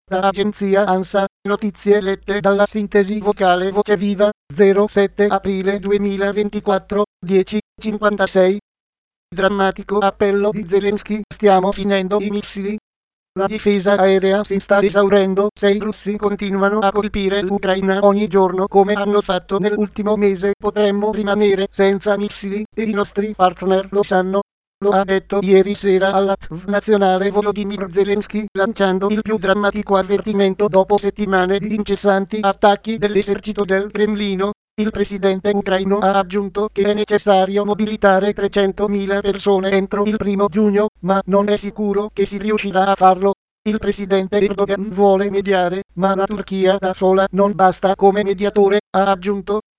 Da agenzia ANSA, notizie lette dalla sintesi vocale Voce Viva, 07 aprile 2024, 10:56. Drammatico appello di Zelensky, stiamo finendo i missili. La difesa aerea si sta esaurendo se i russi continuano a colpire l'Ucraina ogni giorno come hanno fatto nell'ultimo mese. Potremmo rimanere senza missili e i nostri partner lo sanno. Lo ha detto ieri sera alla TV nazionale Volodymyr Zelensky, lanciando il più drammatico avvertimento dopo settimane di incessanti attacchi dell'esercito del Cremlino. Il presidente ucraino ha aggiunto che è necessario mobilitare 300.000 persone entro il 1° giugno, ma non è sicuro che si riuscirà a farlo. Il presidente Erdogan vuole mediare, ma la Turchia da sola non basta come mediatore, ha aggiunto.